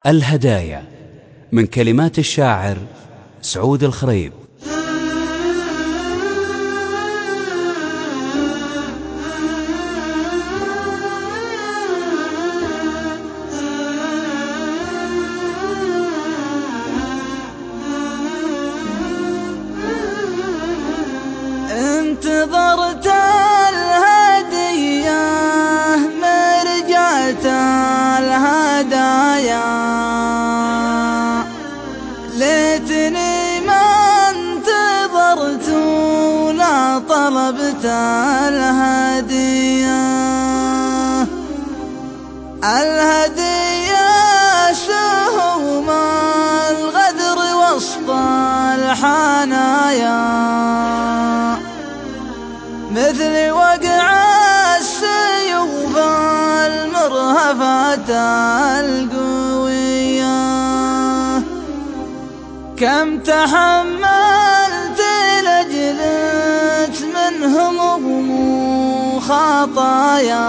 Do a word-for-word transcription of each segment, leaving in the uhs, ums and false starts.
الهدايا من كلمات الشاعر سعود الخريب. انتظرت الهدية ما رجعت الهدايا، ليتني ما انتظرت ولا طلبت الهدية. الهدية سهم الغدر وسط الحنايا، مثل وقع السيوف المرهفات القوية. كم تحملت لجلت منهم خطايا،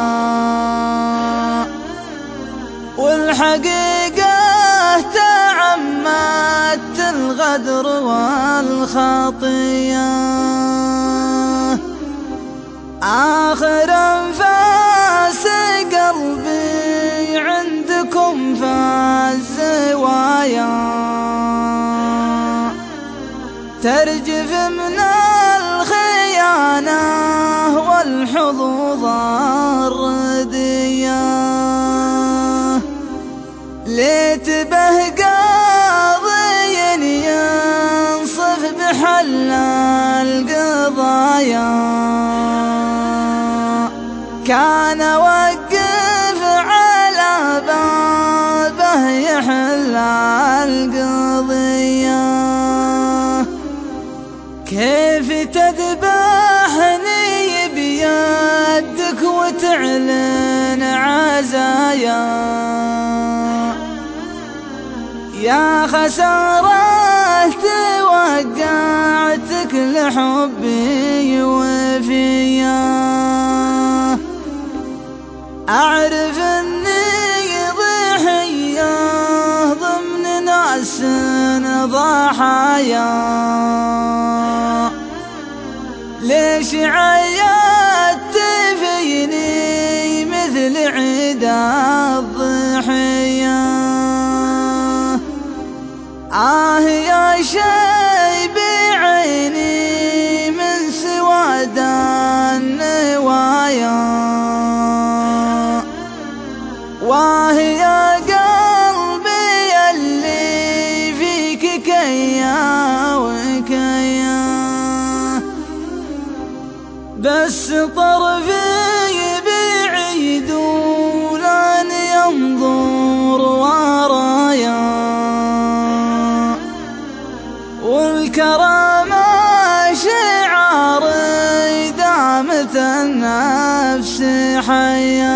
والحقيقة تعمدت الغدر والخطية. آخر أنفاس قلبي عندكم في الزوايا، ترجف من الخيانة والحظوظ الردية. ليت به قاضي ينصف بحل القضايا، كان وقف على بابه يحل القضية. كيف تذبحني بيدك وتعلن عزايا، يا خسارة توقعتك لحبي وفيا. أعرف أني ضحية ضمن ناس ضحايا، ليش عيدت فيني مثل عيد الضحية. آه يا شي بعيني من سواد النوايا، واه يا قلبي اللي فيك كيا وكيا. بس طرفي بعيد ولن ينظر ورايا، والكرامة شعاري دامت النفس حيا.